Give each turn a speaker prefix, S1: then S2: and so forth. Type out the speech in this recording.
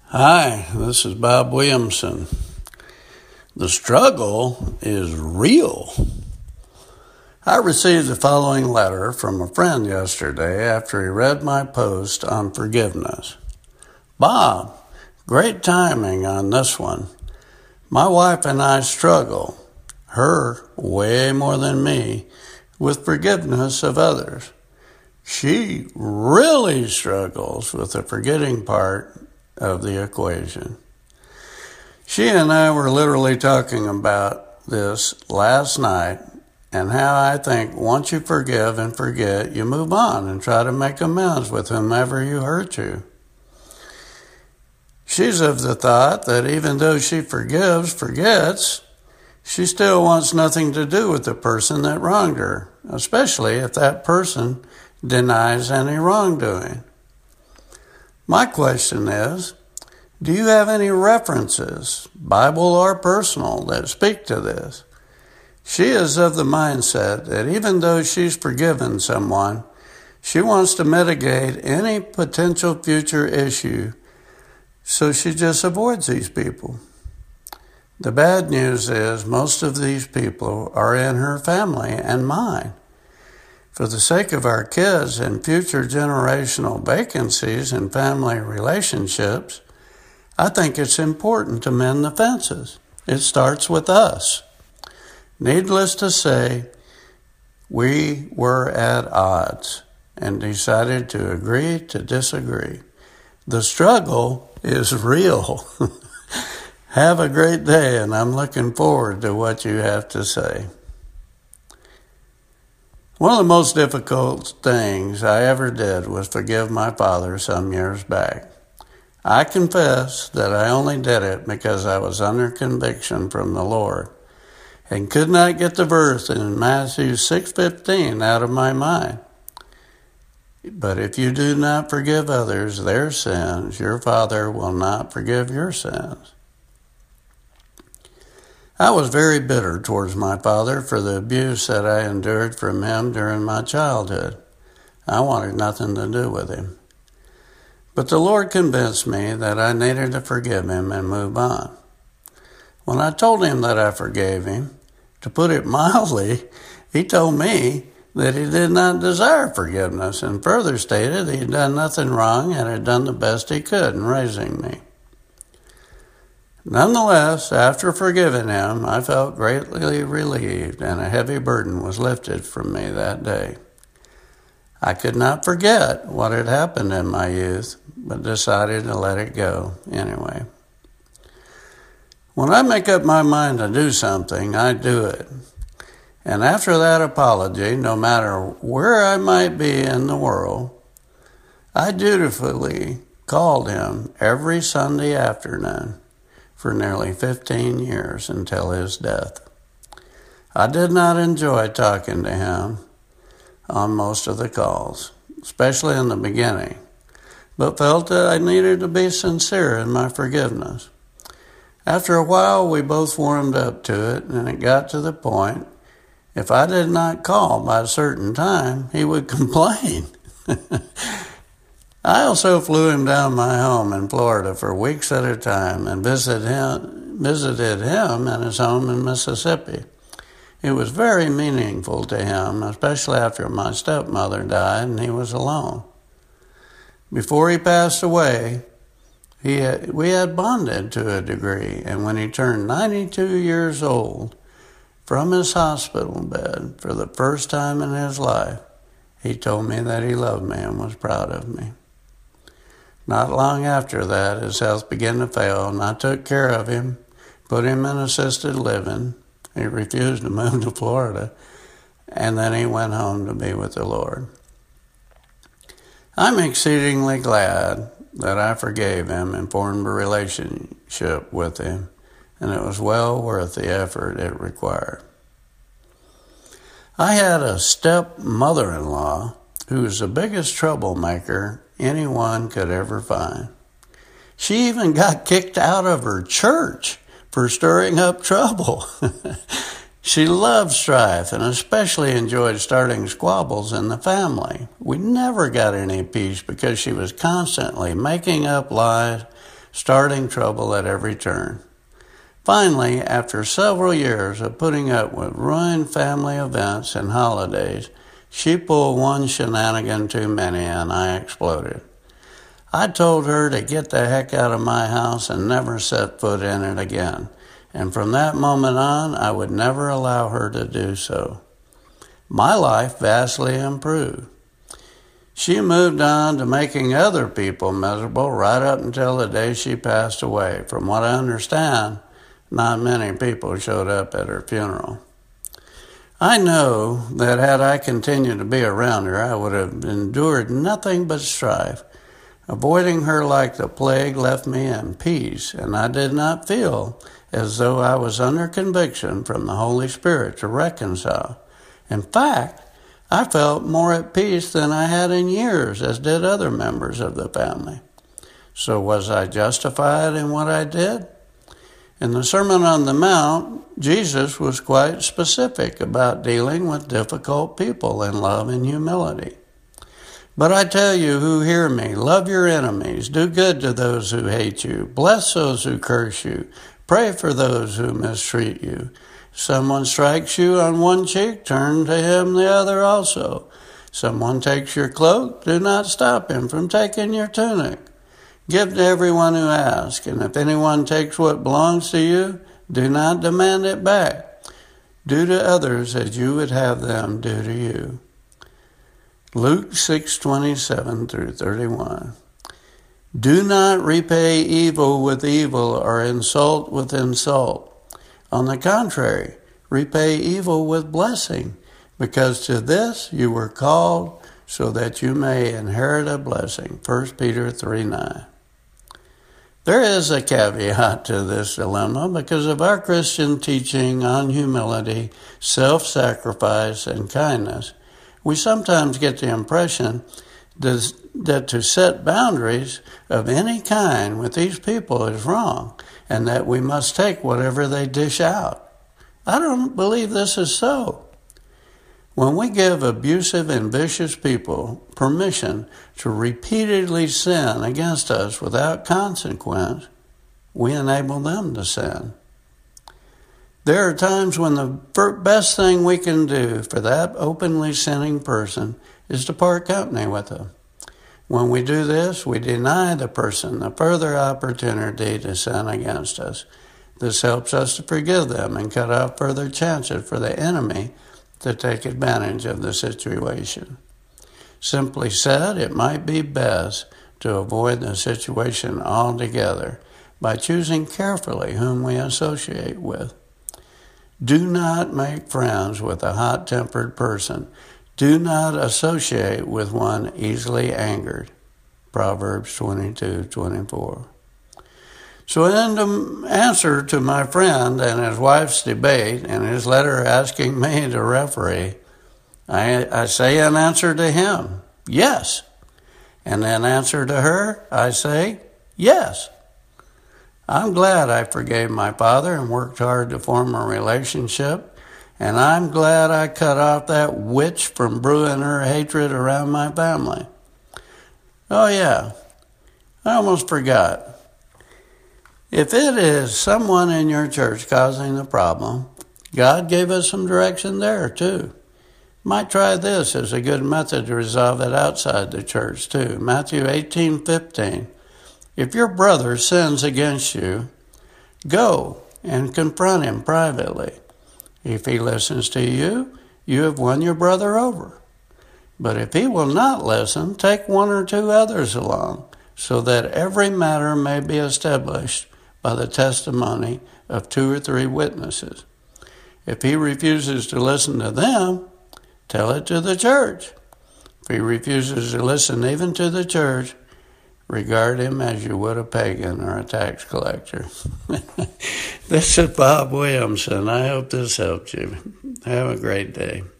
S1: Hi, this is Bob Williamson. The struggle is real. I received the following letter from a friend yesterday after he read my post on forgiveness. Bob, great timing on this one. My wife and I struggle, her way more than me, with forgiveness of others. She really struggles with the forgetting part of the equation. She and I were literally talking about this last night and how I think once you forgive and forget, you move on and try to make amends with whomever you hurt you. She's of the thought that even though she forgets, she still wants nothing to do with the person that wronged her, especially if that person denies any wrongdoing. My question is, do you have any references, Bible or personal, that speak to this? She is of the mindset that even though she's forgiven someone, she wants to mitigate any potential future issue, so she just avoids these people. The bad news is most of these people are in her family and mine. For the sake of our kids and future generational vacancies in family relationships, I think it's important to mend the fences. It starts with us. Needless to say, we were at odds and decided to agree to disagree. The struggle is real. Have a great day, and I'm looking forward to what you have to say. One of the most difficult things I ever did was forgive my father some years back. I confess that I only did it because I was under conviction from the Lord and could not get the verse in Matthew 6:15 out of my mind. But if you do not forgive others their sins, your Father will not forgive your sins. I was very bitter towards my father for the abuse that I endured from him during my childhood. I wanted nothing to do with him. But the Lord convinced me that I needed to forgive him and move on. When I told him that I forgave him, to put it mildly, he told me that he did not desire forgiveness and further stated he had done nothing wrong and had done the best he could in raising me. Nonetheless, after forgiving him, I felt greatly relieved and a heavy burden was lifted from me that day. I could not forget what had happened in my youth, but decided to let it go anyway. When I make up my mind to do something, I do it. And after that apology, no matter where I might be in the world, I dutifully called him every Sunday afternoon for nearly 15 years until his death. I did not enjoy talking to him on most of the calls, especially in the beginning, but felt that I needed to be sincere in my forgiveness. After a while, we both warmed up to it, and it got to the point, if I did not call by a certain time, he would complain. I also flew him down my home in Florida for weeks at a time and visited him in his home in Mississippi. It was very meaningful to him, especially after my stepmother died and he was alone. Before he passed away, we had bonded to a degree, and when he turned 92 years old, from his hospital bed for the first time in his life, he told me that he loved me and was proud of me. Not long after that, his health began to fail, and I took care of him, put him in assisted living. He refused to move to Florida, and then he went home to be with the Lord. I'm exceedingly glad that I forgave him and formed a relationship with him, and it was well worth the effort it required. I had a stepmother-in-law who was the biggest troublemaker anyone could ever find. She even got kicked out of her church for stirring up trouble. She loved strife and especially enjoyed starting squabbles in the family. We never got any peace because she was constantly making up lies, starting trouble at every turn. Finally, after several years of putting up with ruined family events and holidays, she pulled one shenanigan too many and I exploded. I told her to get the heck out of my house and never set foot in it again. And from that moment on, I would never allow her to do so. My life vastly improved. She moved on to making other people miserable right up until the day she passed away. From what I understand, not many people showed up at her funeral. I know that had I continued to be around her, I would have endured nothing but strife. Avoiding her like the plague left me in peace, and I did not feel as though I was under conviction from the Holy Spirit to reconcile. In fact, I felt more at peace than I had in years, as did other members of the family. So was I justified in what I did? In the Sermon on the Mount, Jesus was quite specific about dealing with difficult people in love and humility. But I tell you who hear me, love your enemies, do good to those who hate you, bless those who curse you, pray for those who mistreat you. If someone strikes you on one cheek, turn to him the other also. Someone takes your cloak, do not stop him from taking your tunic. Give to everyone who asks, and if anyone takes what belongs to you, do not demand it back. Do to others as you would have them do to you. Luke 6:27 through 31. Do not repay evil with evil or insult with insult. On the contrary, repay evil with blessing, because to this you were called, so that you may inherit a blessing. 1 Peter 3:9. There is a caveat to this dilemma because of our Christian teaching on humility, self-sacrifice, and kindness. We sometimes get the impression that to set boundaries of any kind with these people is wrong, and that we must take whatever they dish out. I don't believe this is so. When we give abusive and vicious people permission to repeatedly sin against us without consequence, we enable them to sin. There are times when the best thing we can do for that openly sinning person is to part company with them. When we do this, we deny the person the further opportunity to sin against us. This helps us to forgive them and cut off further chances for the enemy to take advantage of the situation. Simply said, it might be best to avoid the situation altogether by choosing carefully whom we associate with. Do not make friends with a hot-tempered person. Do not associate with one easily angered. Proverbs 22:24. So in answer to my friend and his wife's debate and his letter asking me to referee, I say in answer to him, yes. And in answer to her, I say, yes. I'm glad I forgave my father and worked hard to form a relationship, and I'm glad I cut off that witch from brewing her hatred around my family. Oh yeah, I almost forgot. If it is someone in your church causing the problem, God gave us some direction there too. Might try this as a good method to resolve it outside the church too. Matthew 18:15. If your brother sins against you, go and confront him privately. If he listens to you, you have won your brother over. But if he will not listen, take one or two others along, so that every matter may be established by the testimony of 2 or 3 witnesses. If he refuses to listen to them, tell it to the church. If he refuses to listen even to the church, regard him as you would a pagan or a tax collector. This is Bob Williamson. I hope this helped you. Have a great day.